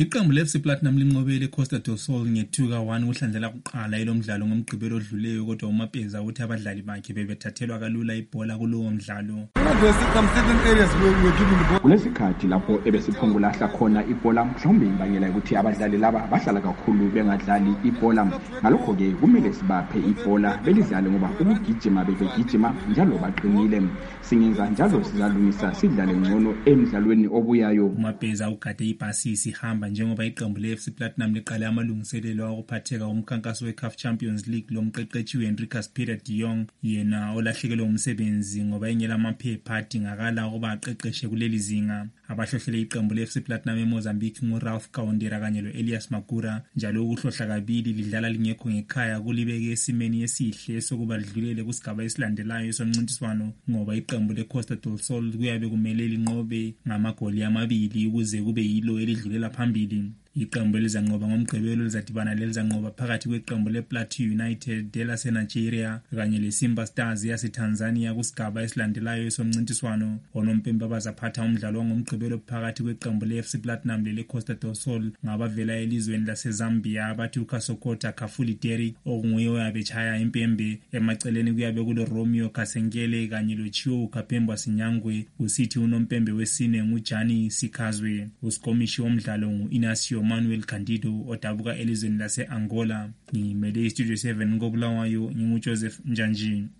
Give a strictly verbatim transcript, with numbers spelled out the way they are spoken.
Iqembu le-F C Platinum linqobele iCosta do Sol nge-two ka one kuhlandlela kuqala ilo mdlalo ngomgqibelo odluleyo, kodwa uMapeza uthi abadlali bakhe bebethathelwa kalula ibhola kulowo mdlalo. Kulesikhathi lapho ebesiphungulahla khona ibhola, mhlawumbe imbangela ukuthi abadlali laba bahlala kakhulu bengadlali ibhola. Ngalokho-ke kumele sibaphe ibhola belidlale ngoba ukugijima bebegijima njalo baqinile. Singenza njalo sizalungisa sidlale ngcono emidlalweni obuyayo. uMapeza ugade ibhasisi ihamba njengoba iqembu le-F C Platinum liqale amalungiselelo okuphatheka umkhankaso we-C A F Champions League lomqeqeshi uHenricus Peter de Jong, yena olahlekelwe umsebenzi ngoba engela amaphepha adingakala ukuba aqeqeshe kuleli zinga. Abahlohlele iqembu le-F C Platinum eMozambique nguRalph Kawondera kanye lo-Elias Magura, njalo ukuhlohla kabili lidlala lingekho ngekhaya kulibeke esimeni esihle sokuba lidlulele kusigaba esilandelayo somncintiswano, ngoba iqembu leCosta do Sol kuyabe kumele linqobe ngamagoli amabili ukuze kube yilo elidlulela phambili. Iqembu elizanqoba ngomgqibelo lizadibana lelizanqoba phakathi kweqembu lePlateau United lase-Nigeria kanye leSimba Stars yase-Tanzania kusigaba esilandelayo somncintiswano. Onompembe bazaphatha umdlalo wangomgqibelo phakathi kweqembu le-F C Platinum leleCosta do Sol ngabavela elizweni laseZambia abathi uKasokota Kafuli Derrick, okunguye oyabetshaya impembe. Emaceleni kuyabe kulo Romeo Kasengele kanye loChio Kapemba Sinyangwe, usithi unompembe wesine nguJani Sikazwe. Usikomishi womdlalo ngu-Inacio Manuel Candido odabuka elizweni lase-Angola. Ngimele iStudio seven koBulawayo, nginguJoseph Njanji.